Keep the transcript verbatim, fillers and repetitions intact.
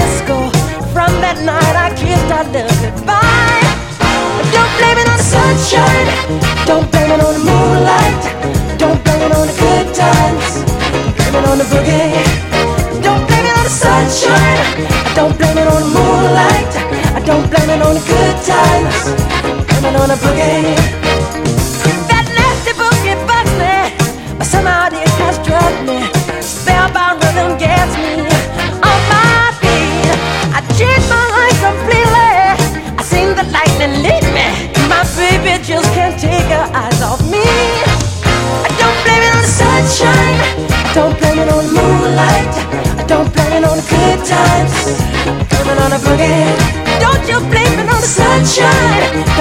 fiasco. From that night I kissed our love goodbye. Don't blame it on the sunshine, don't blame it on the moonlight, don't blame it on the good times, blame it on the boogie. Don't blame it on the sunshine, don't blame it on the moonlight, I don't blame it on the good times, blame it on the boogie. That nasty boogie bugs me, but somehow it has drugged me. Spellbound rhythm gets me on my feet. I changed my life completely, I seen the lightning lead me. My baby just can't take her eyes off me. I don't blame it on the sunshine, I don't blame it on the moonlight, I don't blame it on the good times, blame it on the boogie. Don't you blame it on the sunshine,